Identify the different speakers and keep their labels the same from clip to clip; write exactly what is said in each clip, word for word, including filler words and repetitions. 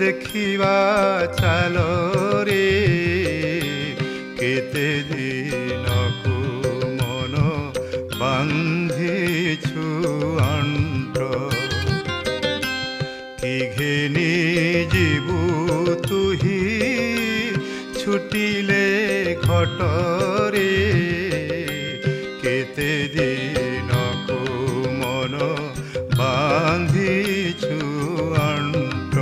Speaker 1: देखिवा चाल रे केते दिनकु मन बांधिछु अंट कि घेनी जीवु तुही छुटिले घटरे केते दिनकु मन बांधिछु अंट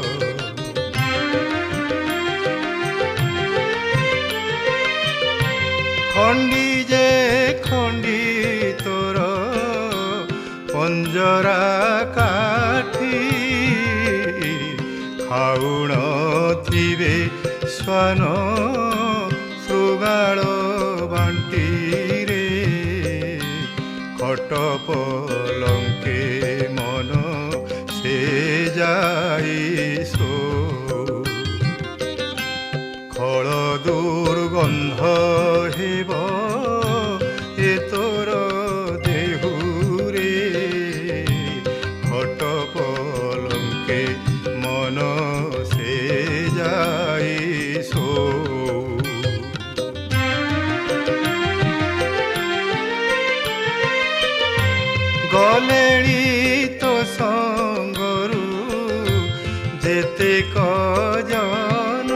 Speaker 1: खंडी जे खंडी तोर पंजरा काठी खाउण थिबे स्वान श्रुगाल बांटी रे खट पलंके मन से जाई सो खल दुर्गंध हेब ए तोर देहुरे खट पलंके मन से जाई सो गलेणी तो संगरू जेते कजन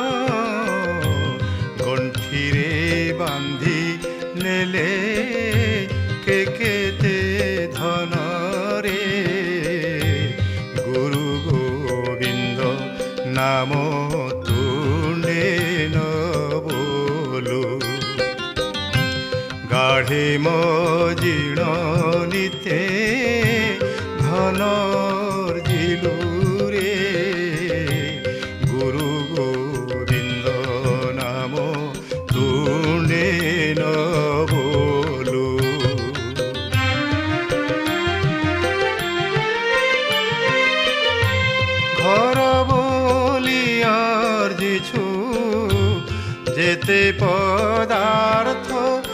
Speaker 1: गंठीरे बांधी नेले के केते धन रे गुरु गोविंद नाम तुंडे न बोलो गाढ़े मजीण निते धनर जिलू रे गुरु गोविंद नाम तुंडे न बोलो घर बोली अर्जिछु जेते पदार्थ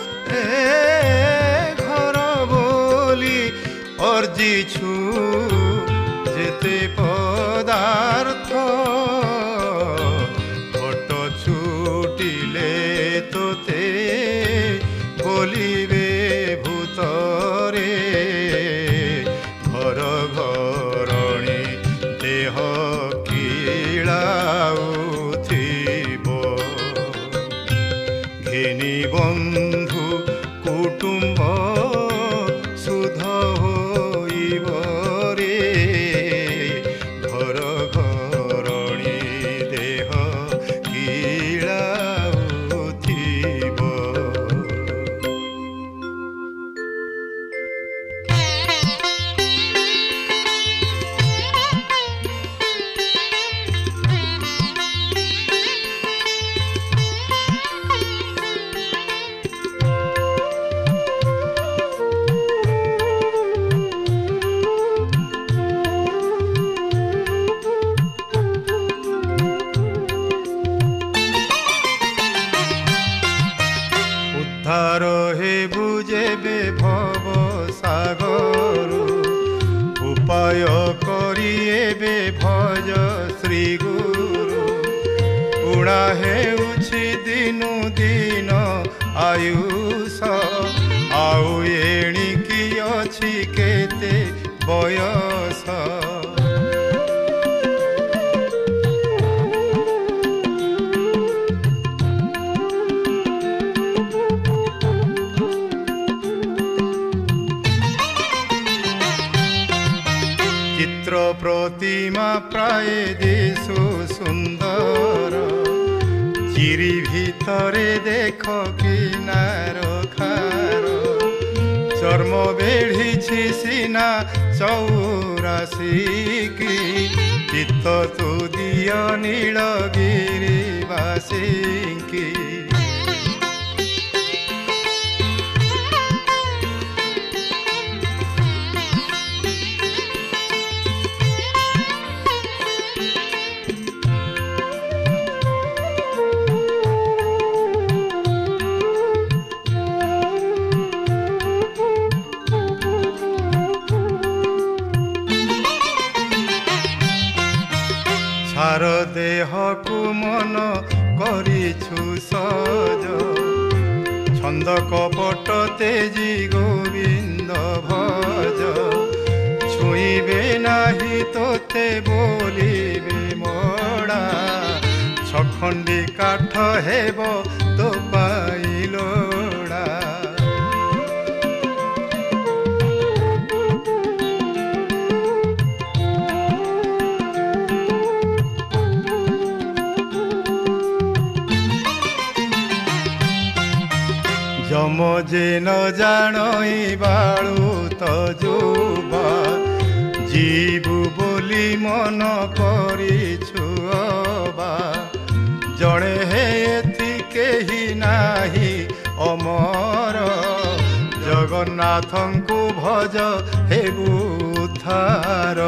Speaker 1: घर बोली अर्जिछु जेते पदार्थ घट छुटिले तोते बोलिबे भूतरे घर घरणी देह किलाउथिबो घेनी बंधु कुटुंब सुध होइब रे घर घरणी देह किलाउथिब उद्धार हे बुझेबे भव सागर उपाय करिएबे भज श्री गुरु उड़ा हेउछि दिनु दिन आयुष आउ एणिकी अछि केते बयस चित्र प्रतिमा प्राय दिशु सुंदर चिरी भितरे देख किनार खार चर्म बेढ़ी सीना चौरासी की चित्त तु दिय नीलगिरी बासिंकी ହାର ଦେହକୁ ମନ କରିଛୁ ସଜ ଛନ୍ଦ କପଟ ତେଜି ଗୋବିନ୍ଦ ଭଜ ଛୁଇଁବେ ନାହିଁ ତୋତେ ବୋଲିବେ ମଡ଼ା ଛଖଣ୍ଡି କାଠ ହେବ ତୋ ପାଇଁ ଲୋଡ଼ା ଯମ ଯେ ନ ଜାଣଇ ବାଳୁ ତ ଯୁବା ଯିବୁ ବୋଲି ମନ କରିଛୁ ଅବା ଜଣେ ହେ ଏଥି କେହି ନାହିଁ ଅମର ଜଗନ୍ନାଥଙ୍କୁ ଭଜ ହେବୁ ଉଦ୍ଧାର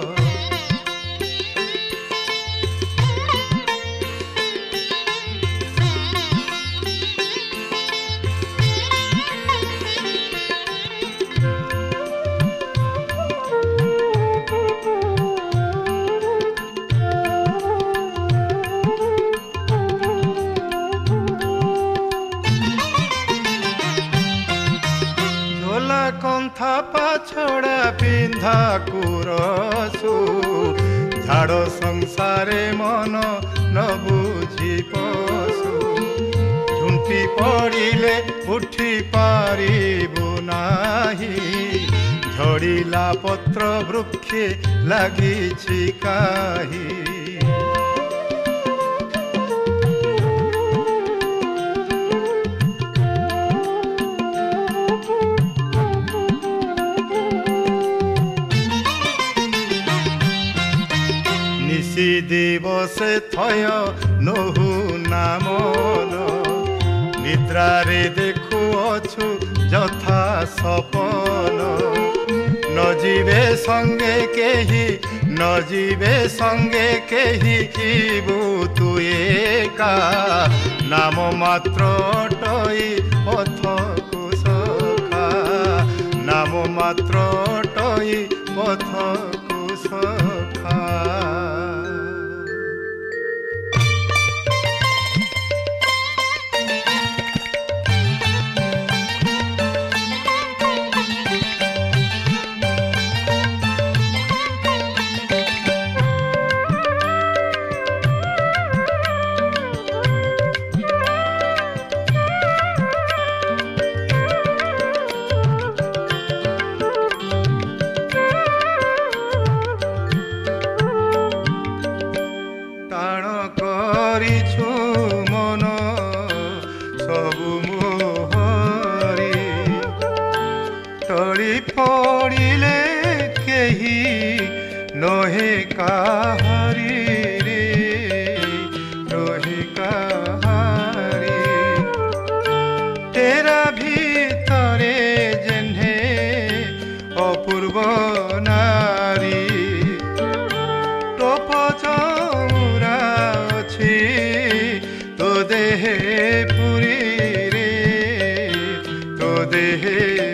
Speaker 1: କନ୍ଥା ପାଛଡ଼ା ପିନ୍ଧା କୁରସୁ ଝାଡ଼ ସଂସାରେ ମନ ନ ବୁଝି ପଶୁ ଝୁଣ୍ଟି ପଡ଼ିଲେ ଉଠି ପାରିବୁ ନାହିଁ ଝଡ଼ିଲା ପତ୍ର ବୃକ୍ଷେ ଲାଗିଛି କାହିଁ ଦିବସେ ଥୟ ନୋହୁ ନାମନ ନିଦ୍ରାରେ ଦେଖୁଅଛୁ ଯଥା ସପନ ନ ଯିବେ ସଙ୍ଗେ କେହି ନ ଯିବେ ସଙ୍ଗେ କେହି ଯିବୁ ତୁ ଏକା ନାମ ମାତ୍ର ଅଟଇ ପଥକୁ ସଖା ନାମ ମାତ୍ର ଅଟଇ ପଥକୁ ସଖା नहे काहारी रे नहे काहारी तेरा भीतरे जेन्हे अपूर्व नारी तो पचौरा अछि तो देहे पुरी रे तो देहे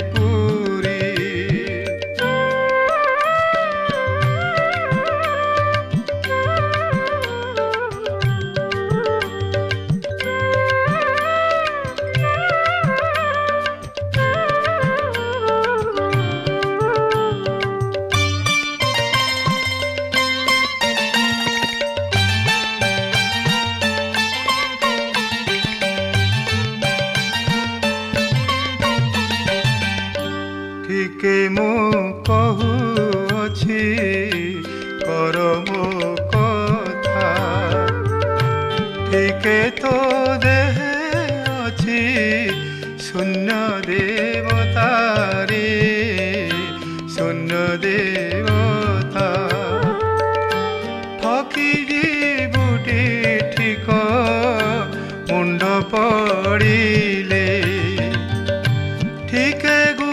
Speaker 1: के मो कहुअछि कर मो कथा ठीके तो देह अछि शून्य देवता रे शून्य देवता ठकी बुटी ठीक मुंड पड़िले ठीके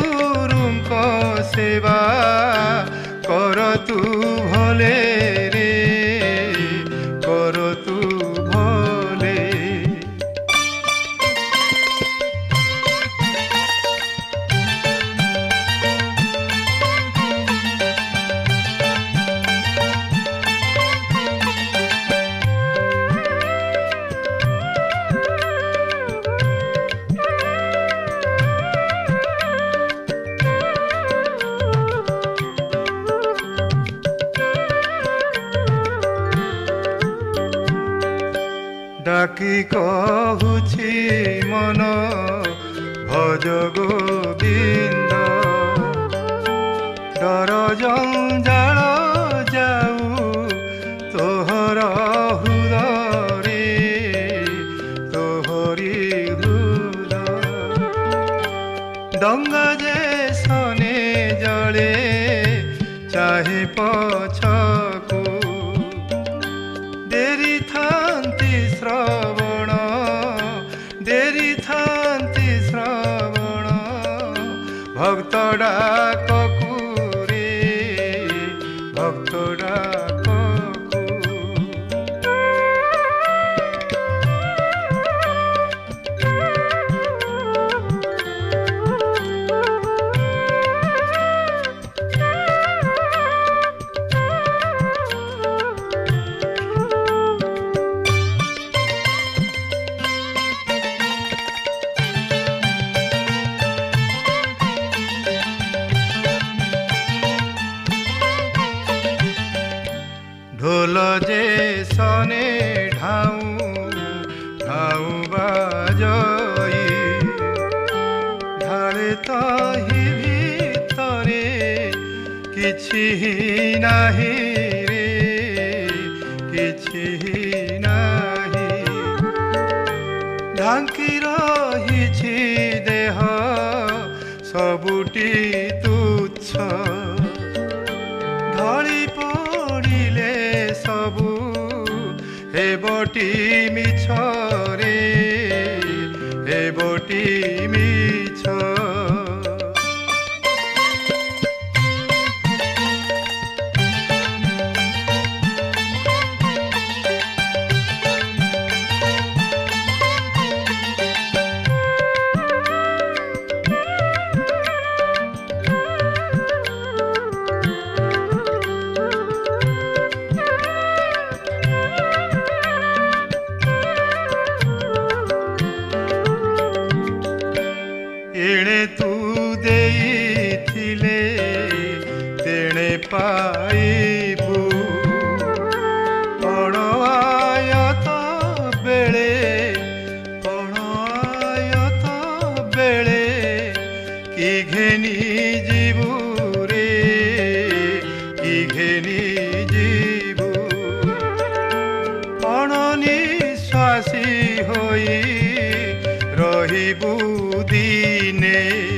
Speaker 1: सेवा कर तू भले रे कर तू भले ডাকি কহুছি মন ভজ গোবিন্দ ডর জঞ্জাল যাও তোহর হৃদয়ে তোহরি হৃদয় ডঙ্গা যে সনে জলে চাহে পছকু দেরি থান্তি শ্রবণ দেরি থান্তি শ্রবণ ভক্ত ডাককু রে ভক্ত ডাককু ঢোল যে সনে ঢাউ ঢাউ বাজই ঢালে তহি ভিতরে কিছু নাহি রে কিছু নাহি ঢাঙ্কি রহিছি দেহ ସବୁଟି ତୁଚ୍ଛ ঢଳି ପଡ଼ିଲେ ସବୁ ହେବଟି ମିଛ ରେ ହେବଟି ମିଛ ଏଣେ ତୁ ଦେଇଥିଲେ ତେଣେ ପାଇବୁ କଣ ଆୟତ ବେଳେ କଣ ଆୟତ ବେଳେ କି ଘେନି ଯିବୁ ରେ କି ଘେନି ଯିବୁ କଣ ନିଶ୍ୱାସୀ ହୋଇ ରହିବୁ দিনে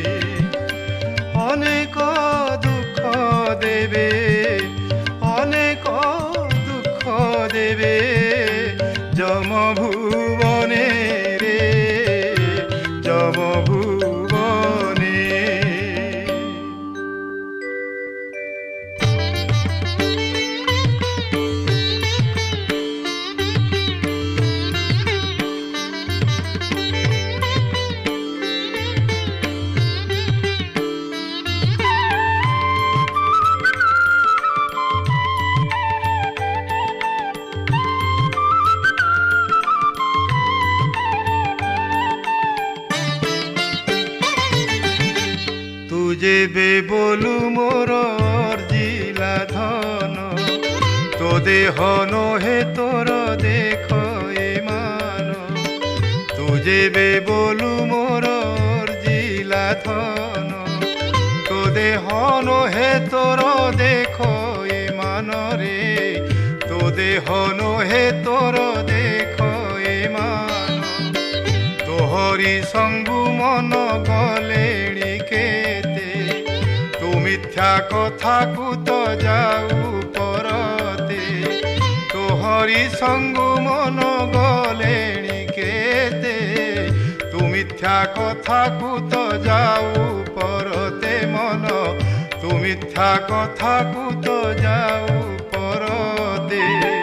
Speaker 1: অনেক দুঃখ দেবে অনেক দুঃখ দেবে যম ভুবনে রে যম ভুবনে যেবে বলু মোর অর্জিলা ধন তো দেহ নহে তোর দেখ এ মান তু যেবে বলু মোর অর্জিলা ধন তো দেহ নহে তোর দেখ এ মান রে তো দেহ নহে তোর দেখ এ মান তোহরি সঙ্গু মন গলেণি কেতে তু মিথ্যা কথাকু তো যাও পরতে তোহরি সঙ্গু মন গলেণি কেতে তু মিথ্যা কথাকু তো যাও পরতে মন তু মিথ্যা কথাকু তো যাও পরতে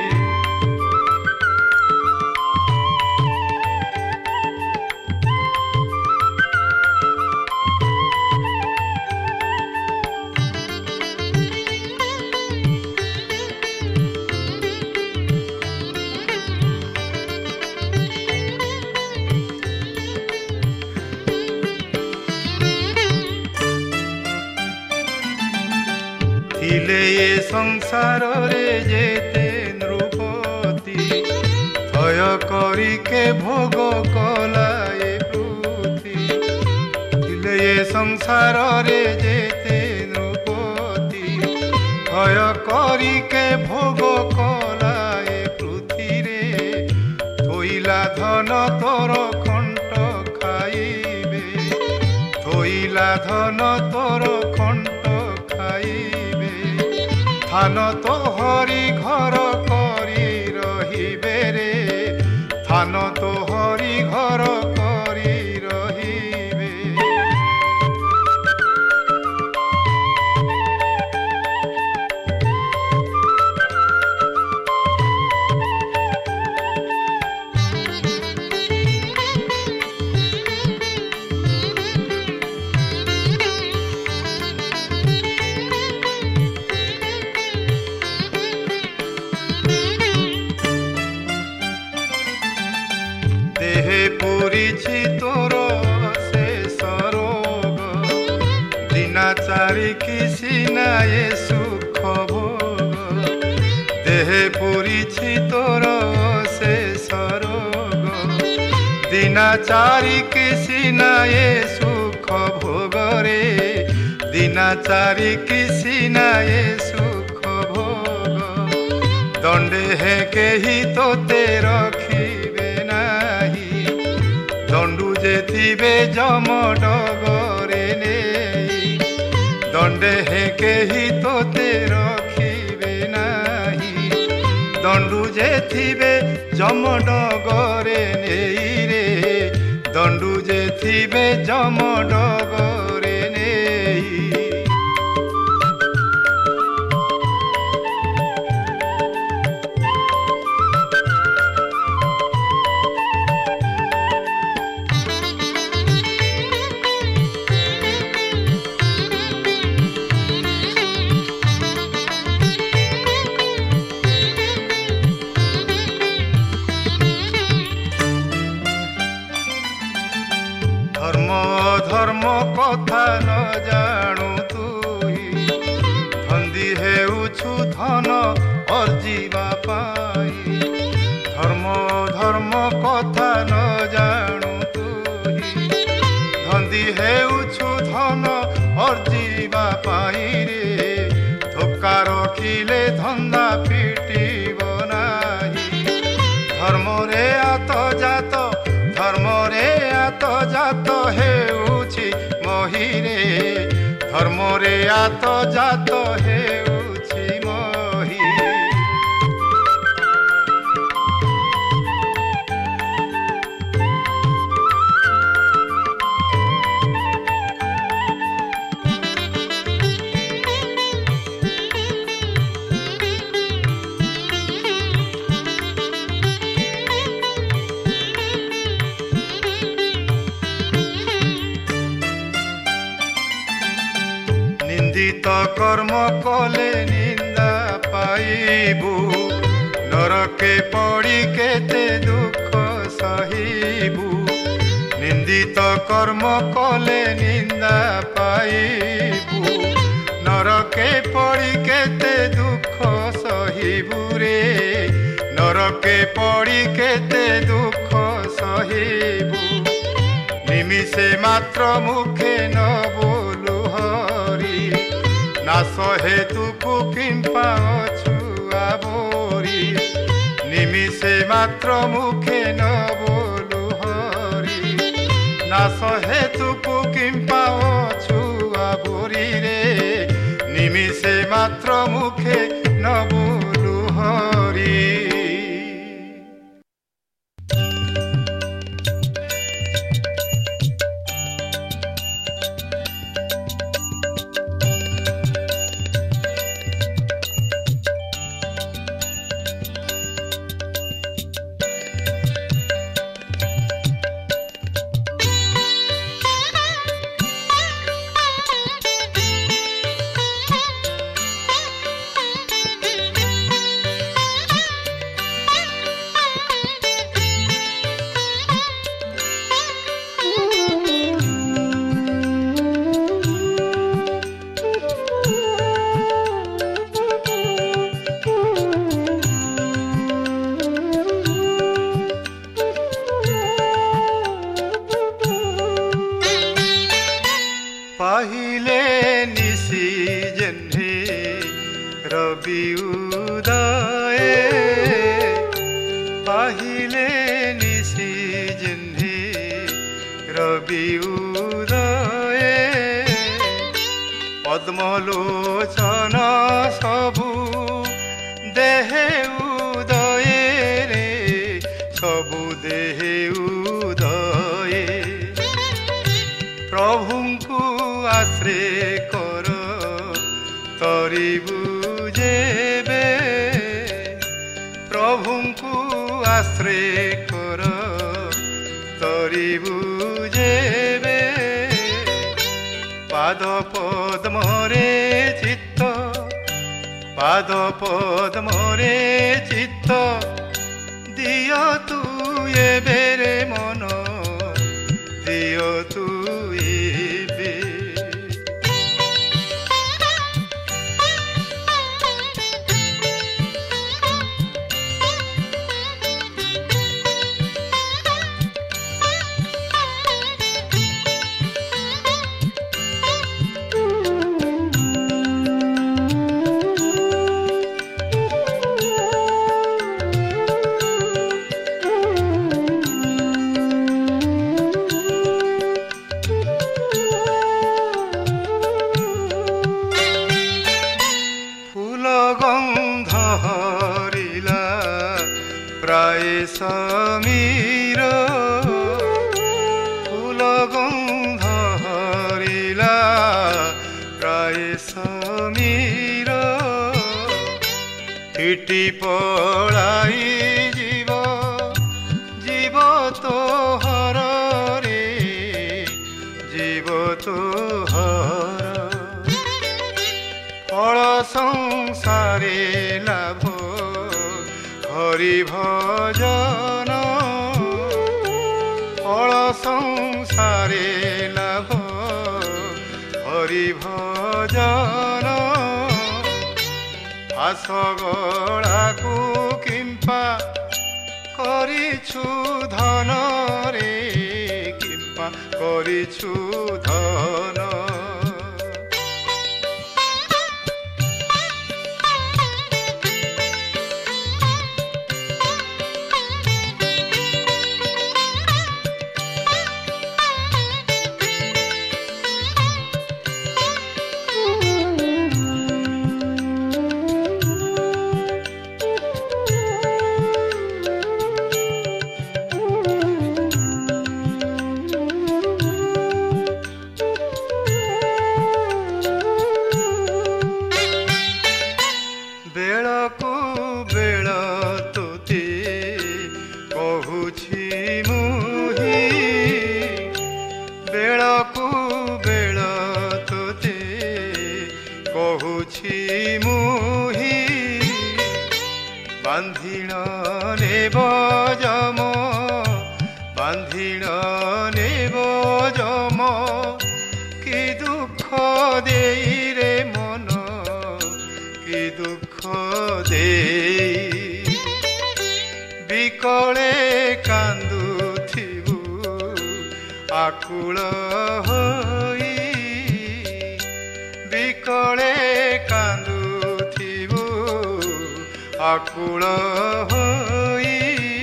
Speaker 1: ଥିଲେ ଏ ସଂସାରରେ ଯେତେ ନୃପତି ଭୟ କରି କରିକେ ଭୋଗ କଲା ଏ ପୃଥି ଥିଲେ ଏ ସଂସାରରେ ଯେତେ ନୃପତି ଭୟ କରିକେ ଭୋଗ କଲା ଏ ପୃଥିରେ ଥୋଇଲା ଧନ ତୋର ଖଣ୍ଟ ଖାଇବେ ଥୋଇଲା ଧନ ତୋର ଖଣ୍ଟ ଖାଇବେ ଥାନ ତ ହରି ଘର କରି ରହିବେ ରେ ଥାନ ତ ହରି ଘର କରି ରହିବେ। দেহে পুরিছি তোর শেষ রোগ দিনাচারি কি সিনায়ে সুখ ভোগ দেহে পুরিছি তোর শেষ রোগ দিনাচারি কি সিনায়ে সুখ ভোগরে দিনাচারি কি সিনায়ে সুখ ভোগ দণ্ডে হে কেহি তোতে রখিবে দণ্ডু যে থিবে যম ডগরে নেই দণ্ডে হে কেহি তোতে রখিবে নাহি দণ্ডু যে থিবে যম ডগরে নেই রে দণ্ডু যে থিবে যম ডগরে নেই। ধর্ম ধর্ম কথা ন জাণু তুই ধন্দি হেউছু ধন অর্জিবা পাই ধর্ম ধর্ম কথা ন জাণু তুই ধন্দি হেউছু ধন অর্জিবা পাই রে ধোকা রখিলে ধন্দা ফিটিব নাহি ধর্মরে আত জাত ধর্মরে আত জাত হেউছি মহিরে ধর্মরে আত জাত হেউছি মহি। নিন্দিত কর্ম কলে নিন্দা পাইবু নরকে পড়ি কেতে দুঃখ সহিবু নিন্দিত কর্ম কলে নিন্দা পাইবু নরকে পড়ি কেতে দুঃখ সহিবু রে নরকে পড়ি কেতে দুঃখ সহিবু নিমিষে মাত্র মুখে ন বলু হরি নাশ হেতুকু কিম্পা অছুয়া বরি নিমিষে মাত্র মুখে ন বলু হরি নাশ হেতুকু কিম্পা অছুয়া বরি রে নিমিষে মাত্র মুখে ন বলু হরি। আহিলে নিশি জিন্ধি রবি উদয়ে পদ্মলোচন সবু দেহে উদয়ে রে সবু দেহে উদয়ে প্রভুଙ୍କୁ আশ্রে কর তরিবু যেবে প্রভুଙ୍କୁ আশ্রে কর তরিবু যেবে পাদ পদ্মরে চিত্ত পাদ পদ্মরে চিত্ত দিয় তু এবে রে মন দিয় তু এবে সমীর ফুল গন্ধ হরিলা প্রায় সমীর ফিটি পড়াই জীব জীব তো হর রে জীব তো হর ফল সংসারে লাভ হরি ভজন ফল সংসারে লাভ হরি ভজন আস গলাকু কিম্পা করিছু ধন রে কিম্পা করিছু ধন বেড়াকু বেড় তোতে কহুছি মুহি বেড়াকু বেড় তোতে কহুছি মুহি বান্ধিণ নেব যম বান্ধিণ নেব যম কি দুঃখ দেই রে মন কি দুঃখ দেই বিকলে কান্দুথিবু আকুল হই বিকলে কান্দুথিবু আকুল হই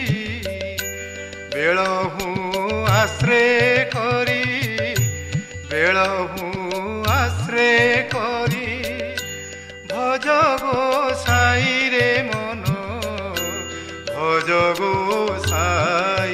Speaker 1: বেলহু আশ্রে করি বেলহু আশ্রে করি ভজ গোসাই রে মন ভজ গোসাই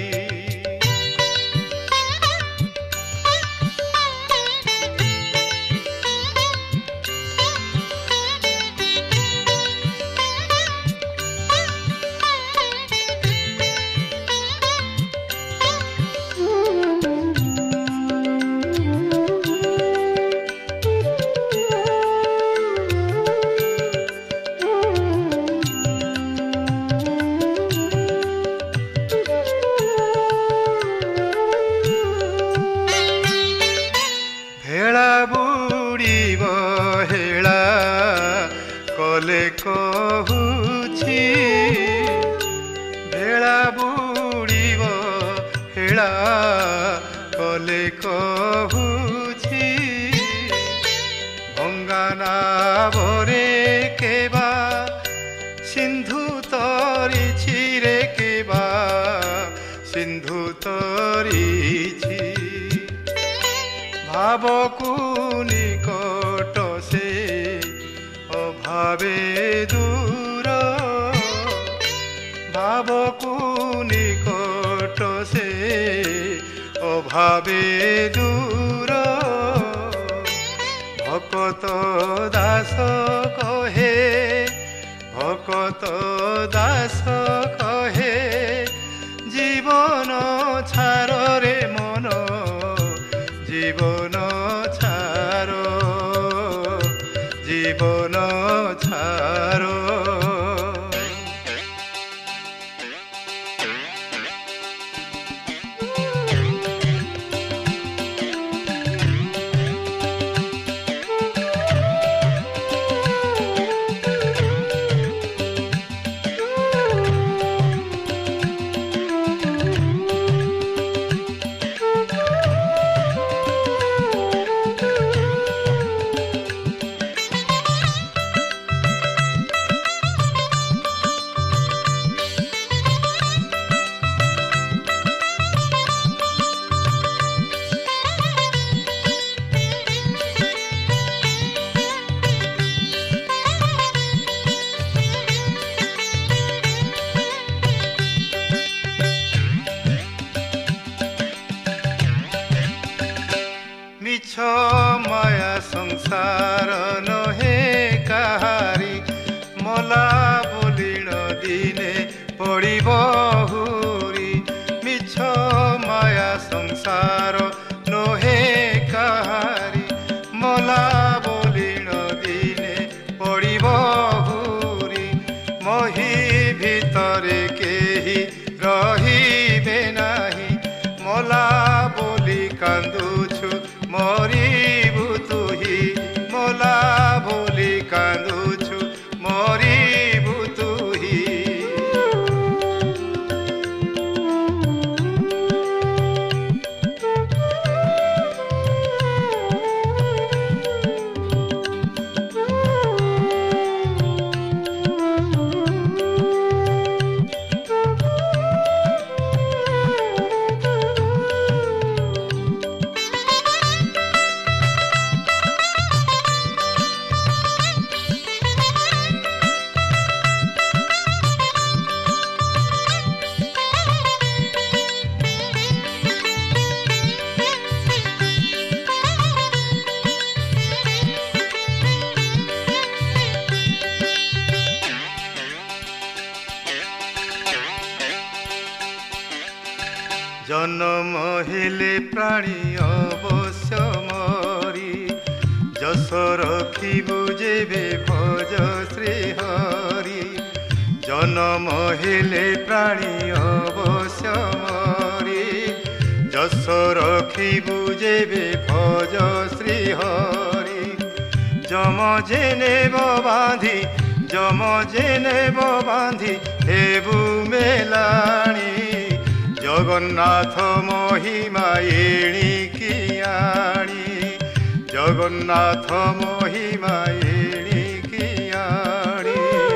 Speaker 1: কলে কহুছি ভেড়া বুড়িব হেড়া কলে কহুছি ভঙ্গানা বরে কেবা সিন্ধু তরিছি রে কেবা सिंधु तरीछि भावकु निकट से अभावे दूर भावकु निकट से अभावे दूर भकत दास कहे भकत दास कहे जीवन छार रे मन जीवन छार जीवन छार मिछ माया संसार नहे काहारी मला बोलिण दिने पड़िब हुरी मिछ माया संसार नहे काहारी मला बोलिण दिने पड़िब हुरी मही भितरे केही रहिबे नाही मला बोली कांदुछु मरिबु तुही मला बोली कांदुछु मरिबु तुही जन्म हेले प्राणी अवश्य मरी जस रखिबु जेबे भज श्री हरि जन्म हेले प्राणी अवश्य मरी जस रखिबु जेबे भज श्री हरि जम जेने बांधी जम जेने बांधी हेबु मेलाणी जगन्नाथ महिमा एणिकी आणी जगन्नाथ महिमा एणिकी आणी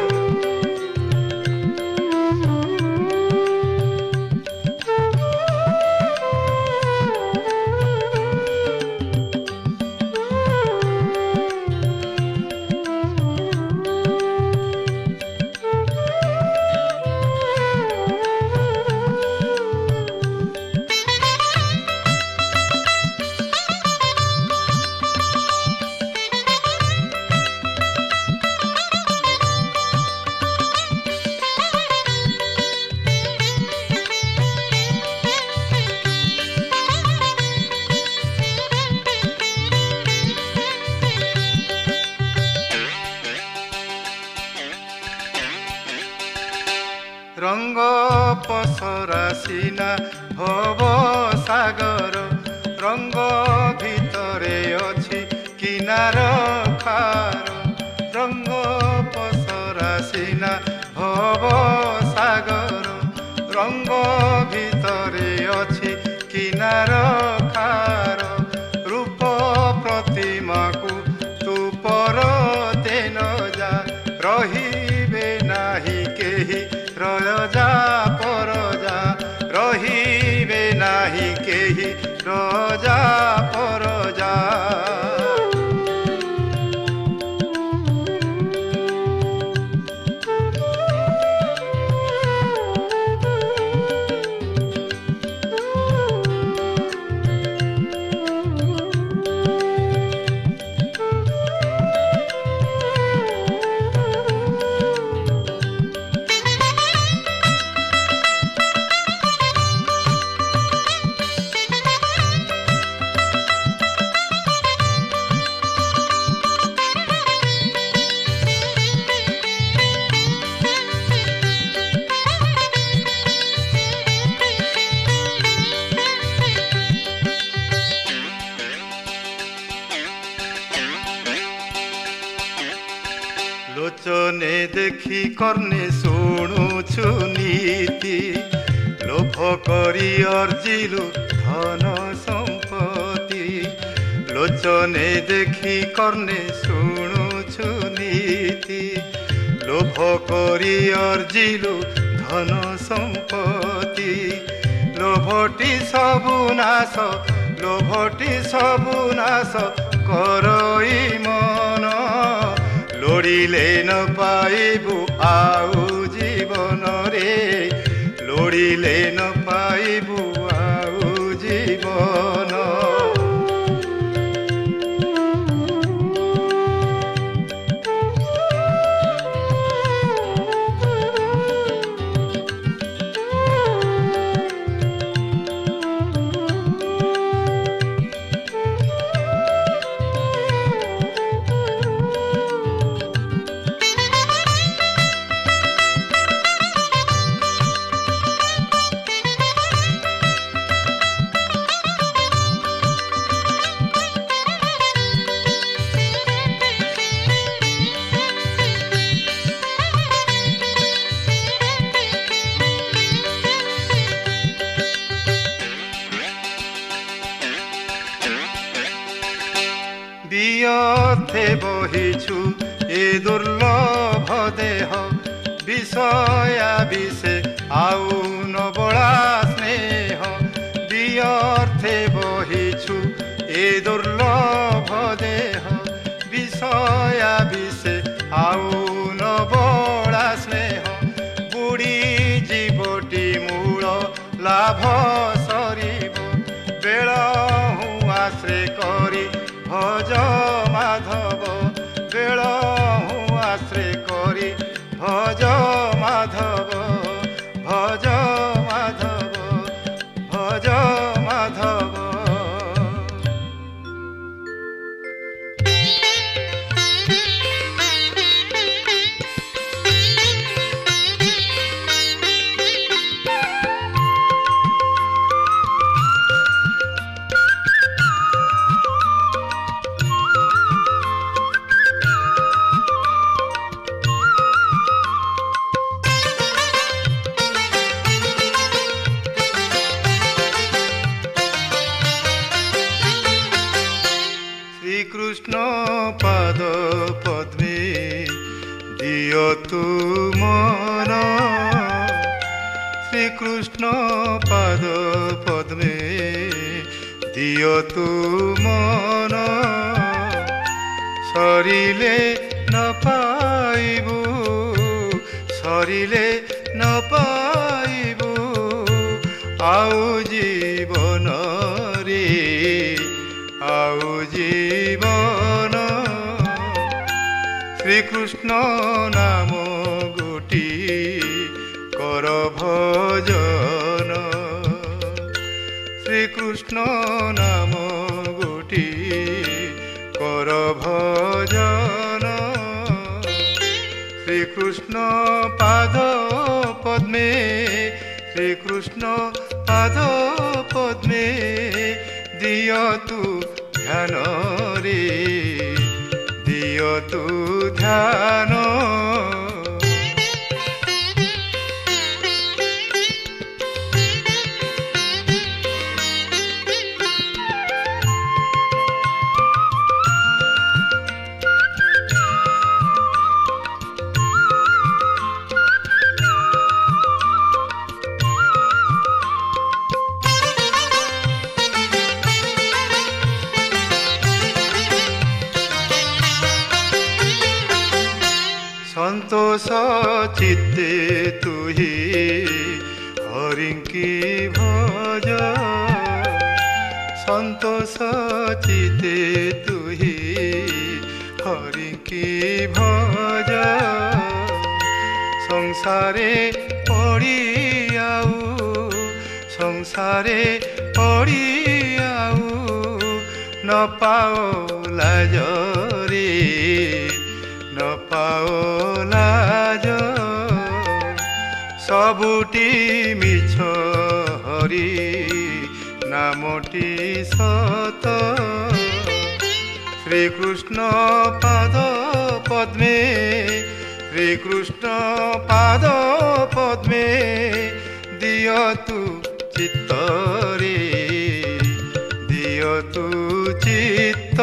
Speaker 1: रंग पसरा सीना भव सागर रंग भितरे अछि किनार खार रंग पसरा सीना भव सागर रंग भितरे अछि किनार खार रूप प्रतिमा को तू पर तेन जा रहिबे नाही केही रजा परजा रही କର୍ଣ୍ଣେ ଶୁଣୁଛୁ ନୀତି ଲୋଭ କରି ଅର୍ଜିଲୁ ଧନ ସମ୍ପତ୍ତି ଲୋଚନେ ଦେଖି କର୍ଣ୍ଣେ ଶୁଣୁଛୁ ନୀତି লোভ করি অর্জিলু ধন সম্পত্তি লোভটি সবু নাশ লোভটি সবু নাশ করই মন লোড়িলে ন পাইবু আউ জীবনরে লোড়িলে ন পাইবু আউ জীবন বিয়থে বহিছু এ দুর্লভ দেহ বিষয়া বিষে আউ নবলা স্নেহ বিয়র্থে বহিছু এ দুর্লভ দেহ বিষয়া বিষে আউ নবলা স্নেহ বুড়ি জীবটি মূল লাভ সরিব বেଳ হু আশ্রে করি ভজ মাধব বেଳ হু আশ্রে করি ভজ মাধব ভজ মাধব ভজ মাধব কৃষ্ণ পাদ পদ্মে দিয়তু মন শ্রীকৃষ্ণ পাদ পদ্মে দিয়তু মন সরিলে ন পাইবু সরিলে ন পাইবু আউ জীবন রে আউ জীবন শ্রীকৃষ্ণ নাম গোটি কর ভজন শ্রীকৃষ্ণ নাম গোটি কর ভজন শ্রীকৃষ্ণ পাদ পদ্মে শ্রীকৃষ্ণ পাদ পদ্মে দিয়তু ধ্যান রে দিয়তু ধ্যান সন্তোষ চিত্তে তুহি হরিঙ্কি ভজ সন্তোষ চিত্তে তুহি হরিঙ্কি ভজ সংসারে পড়ি আউ সংসারে পড়ি আউ ন পাও লাজ রে ন পাও লাজ ସବୁଠି ମିଛ ହରି ନାମଟି ସତ ଶ୍ରୀକୃଷ୍ଣ ପାଦ ପଦ୍ମେ শ্রীকৃষ্ণ পাদ পদ্মে দিয়তু চিত্তরে দিয়তু চিত্ত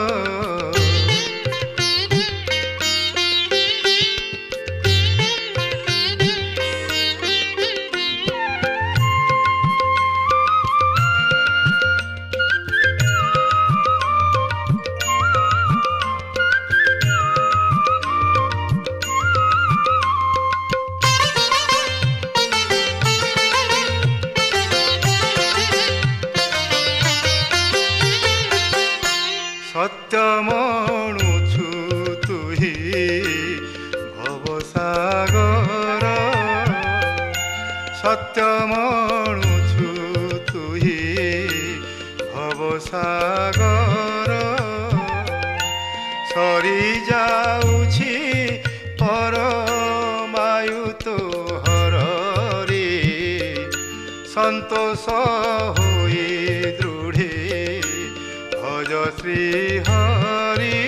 Speaker 1: সত্যমণুছু তুহি ভবসাগর সত্যমণুছু তুহি ভবসাগর সরি যাউছি পরমায়ুত হরে সন্তোষ হই দৃঢ়ে ভজ শ্রী হরি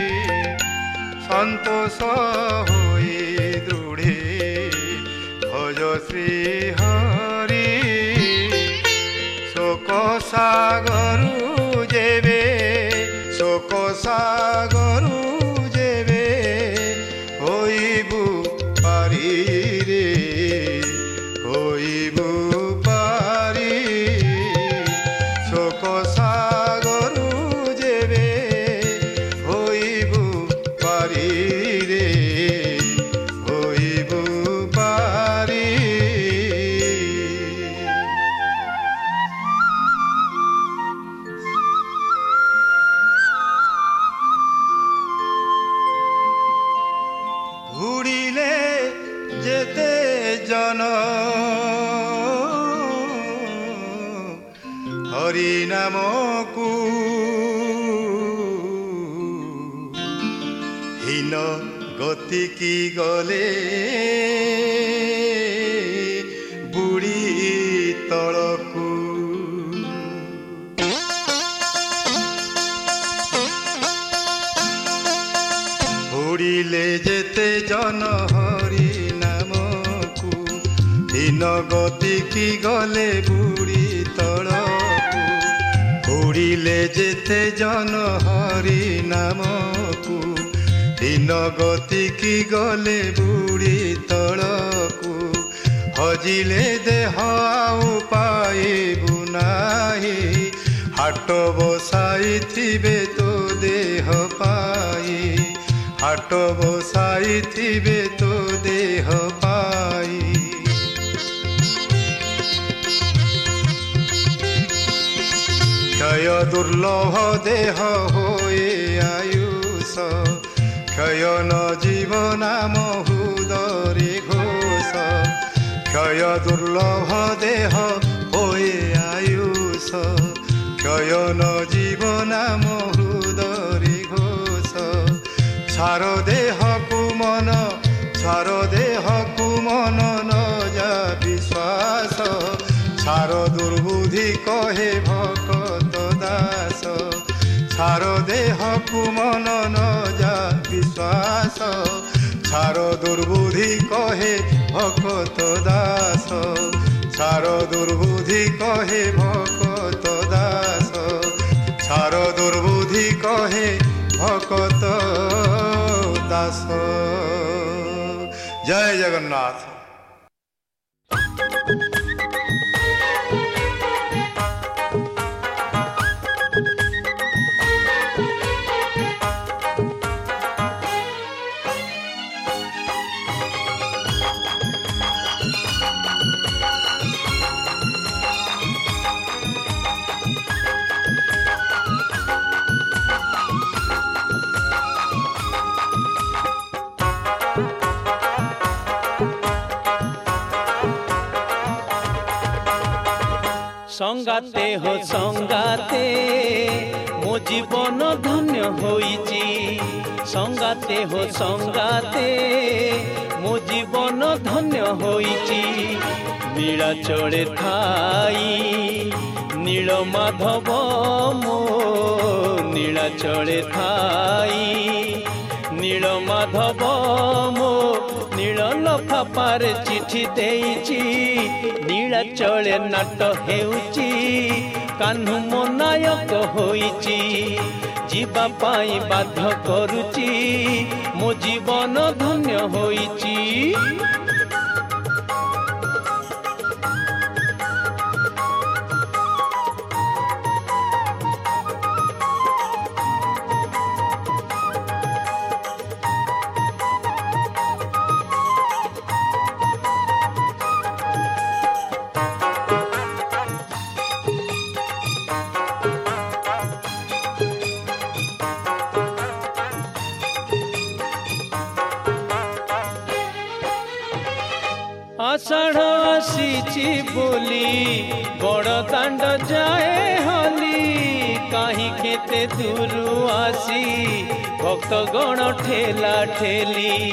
Speaker 1: সন্তোষ হই দৃঢ়ে ভজ শ্রী হরি শোক সাগরু যেবে শোক সাগরু যেবে হইবু পারি রে হইবু পারি শোক সাগরু যেবে হইবু পারি রে হইবু পারি ঘুরিলে যেতে জন হরি নামকু হীন গতিকি গলে বুড়ি তଳକୁ বুড়িলে যেতে জন হরি নামকু হীন গতিকি গলে বুড়ি তଳକୁ বুড়িলে যেতে জন হরি নামকু হীন গতিকি গলে বুড়ি তଳକୁ হজিলে দেহ আউ পাইবু নাহি হাট বসাইথিবে তো দেহ পাই হাট বসাইথিবে তো দেহ পাই ক্ষয় দুর্লভ দেহ হয়ে আয়ুষ ক্ষয় ন জীব নাম হুদরে ঘোষ ক্ষয় দুর্লভ দেহ হয়ে আয়ুষ ক্ষয় ন জীব নাম হুদরে ঘোষ ছার দেহকু মন ছার দেহকু মন ন যা বিশ্বাস ছার দুর্বুদ্ধি কহে ভকত দাস ছার দেহকু মন ন যা বিশ্বাস ছার দুর্বুদ্ধি কহে ভকত দাস ছার দুর্বুদ্ধি কহে ভকত দাস ছার দুর্বুদ্ধি কহে ভকত দাস। জয় জগন্নাথ।
Speaker 2: संगाते हो संगाते मो जीवन धन्य होइची संगाते हो संगाते मो जीवन धन्य होइची नीला चढ़े थाई नील माधव मो नीला चढ़े थाई नील माधव मो नील लफाफारे चिठी देइची नीलाचले नाट हेउची कान्हू मो नायक होइची जीवा पाई बाध्य करुची मो जीवन धन्य होइची। आषाढ़ आसीची बोली बड़ दांड जाए हली कहीं केते दूर आसी भक्त गण ठेला ठेली।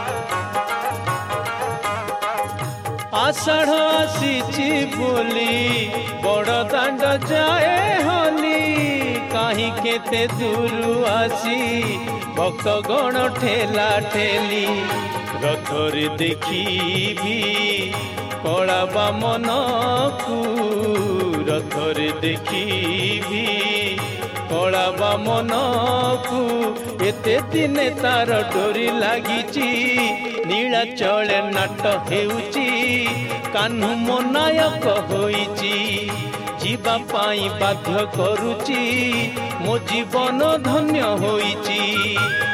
Speaker 2: आषाढ़ आसीची बोली बड़ दांड जाए हली कहीं केते दूर आसी भक्त गण ठेला ठेली। रथरे देखी कला बामन को रथरे देखी कला बामन को एते दिने तार डोरी लागिची नीलाचले नाट हेउची कान्हू मो नायक होइची जीवा पाई बाध्य करुची मो जीवन धन्य होइची।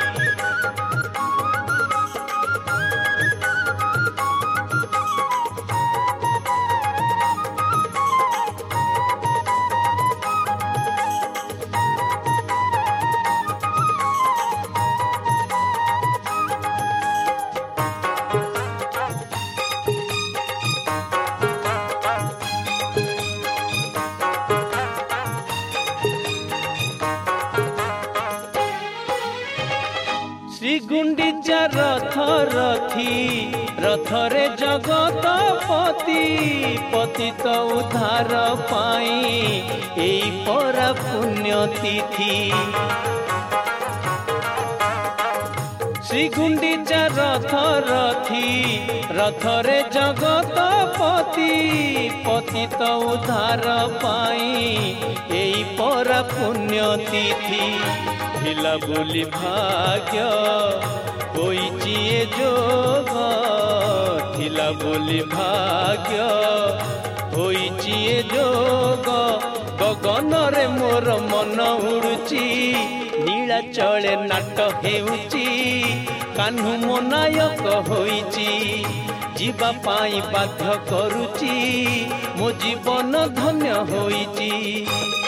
Speaker 2: श्री गुंडीचा रथ रथी रथरे जगत पति पतित उद्धार पाई एई परा पुण्य तिथि। श्री गुंडीचा रथ रथी रथरे जगत पति पतित उद्धार पाई एई परा पुण्य तिथि। थिला बोली भाग्य होइची ए जोग थिला बोली भाग्य होइची ए जोग गगन रे मोर मन उड़ुची नीलाचले नाट हेउची कान्हू मो नायक होइची जीवा पाई बाध्य करुची मो जीवन धन्य होइची।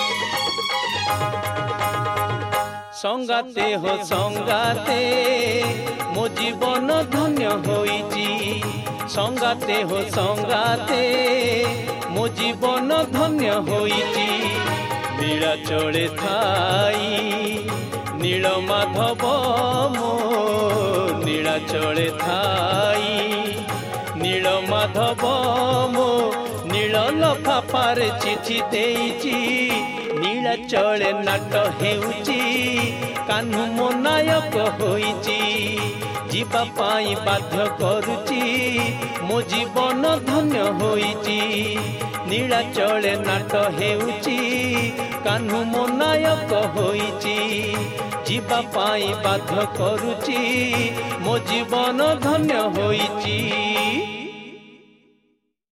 Speaker 2: संगाते हो संगाते मो जीवन धन्य होइची संगाते हो संगाते मो जीवन धन्य होइची। नीलाचले थाई नील माधव मो नीलाचले थाई नील माधव मो नील लफाफारे चिठी देइची नीलाचले नाट हेउची कान्हू मो नायक होइची जीवा पाई बाध्य करुची मो जीवन धन्य होइची। नीलाचले नाट हेउची कान्हू मो नायक होइची जीवा पाई बाध्य करुची मो जीवन धन्य होइची।